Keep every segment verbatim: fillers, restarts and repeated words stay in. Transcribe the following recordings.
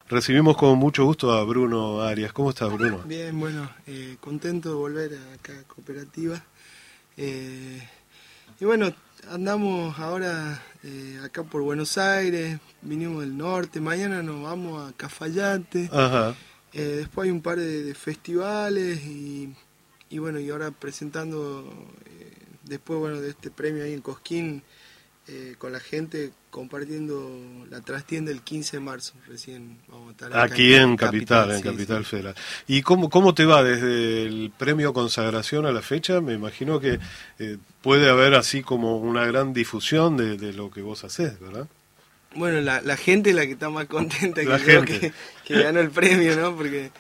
Recibimos con mucho gusto a Bruno Arias. ¿Cómo estás, Bruno? Bien, bueno, eh, contento de volver acá a Cooperativa. Eh, y bueno, andamos ahora eh, acá por Buenos Aires, vinimos del norte, mañana nos vamos a Cafayate. Ajá. Eh, después hay un par de, de festivales y, y bueno, y ahora presentando, eh, después bueno, de este premio ahí en Cosquín, eh, con la gente compartiendo la trastienda el quince de marzo, recién vamos a estar acá Aquí en, en Capital, Capital, en sí, Capital sí. Federal. ¿Y cómo, cómo te va desde el premio consagración a la fecha? Me imagino que eh, puede haber así como una gran difusión de, de lo que vos hacés, ¿verdad? Bueno, la, la gente es la que está más contenta La que yo gente. que, que ganó el premio, ¿no? Porque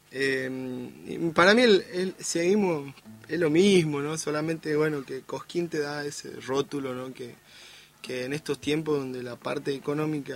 eh, para mí el, el, seguimos, es lo mismo, ¿no? Solamente, bueno, que Cosquín te da ese rótulo, ¿no? Que, que en estos tiempos donde la parte económica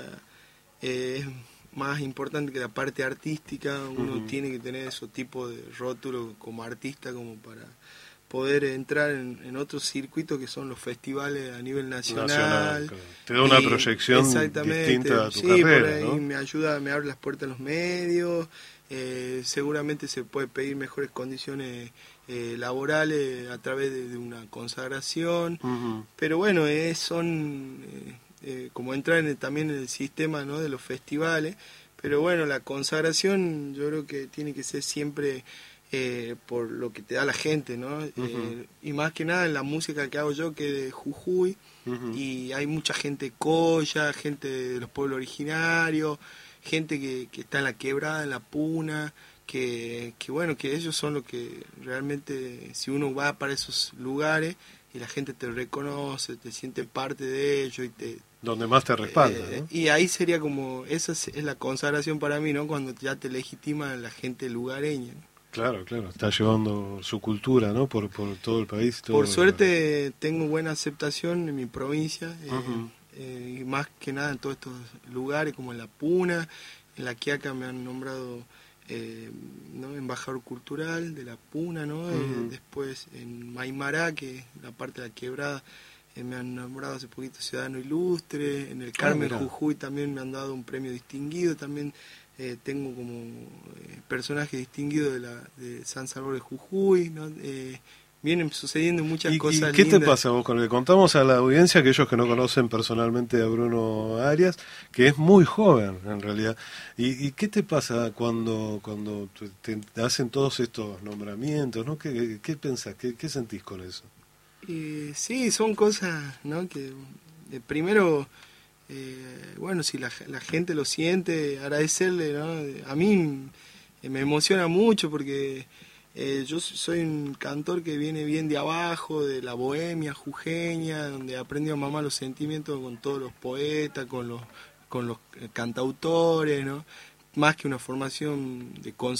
eh, es más importante que la parte artística, uno uh-huh. tiene que tener ese tipo de rótulo como artista como para poder entrar en, en otros circuitos que son los festivales a nivel nacional. nacional claro. Te da una y, proyección distinta a tu sí, carrera, por ahí ¿no? me ayuda, me abre las puertas a los medios, eh, seguramente se puede pedir mejores condiciones eh, laborales a través de, de una consagración, uh-huh. pero bueno, eh, son eh, eh, como entrar en el, también en el sistema, ¿no?, de los festivales, pero bueno, la consagración yo creo que tiene que ser siempre Eh, por lo que te da la gente, ¿no? Uh-huh. Eh, y más que nada en la música que hago yo, que es de Jujuy, uh-huh. y hay mucha gente colla, gente de los pueblos originarios, gente que, que está en la quebrada, en la puna, que, que bueno, que ellos son los que realmente, si uno va para esos lugares y la gente te reconoce, te siente parte de ellos y te... Donde más te respalda, eh, ¿no? Y ahí sería como, esa es, es la consagración para mí, ¿no? Cuando ya te legitima la gente lugareña, ¿no? Claro, claro, está llevando su cultura, ¿no? Por, por todo el país. Todo por suerte el... tengo buena aceptación en mi provincia, eh, uh-huh. eh, y más que nada en todos estos lugares como en La Puna, en La Quiaca me han nombrado eh, ¿no? embajador cultural de La Puna, ¿no? Uh-huh. eh, después en Maimará, que es la parte de la quebrada, eh, me han nombrado hace poquito ciudadano ilustre, en el Carmen ah, Jujuy también me han dado un premio distinguido, también Eh, tengo como eh, personaje distinguido de, la, de San Salvador de Jujuy, ¿no? Eh, vienen sucediendo muchas ¿Y, cosas ¿y qué lindas. te pasa vos con el? Contamos a la audiencia, aquellos que no conocen personalmente a Bruno Arias, que es muy joven en realidad. ¿Y, y qué te pasa cuando cuando te, te hacen todos estos nombramientos, ¿no? ¿Qué, qué pensás? ¿Qué, qué sentís con eso? Eh, sí, son cosas, ¿no? Que eh, primero... Eh, bueno, si la, la gente lo siente, agradecerle, ¿no? A mí eh, me emociona mucho porque eh, yo soy un cantor que viene bien de abajo, de la bohemia jujeña, donde aprendió a mamar los sentimientos con todos los poetas, con los, con los cantautores, ¿no? Más que una formación de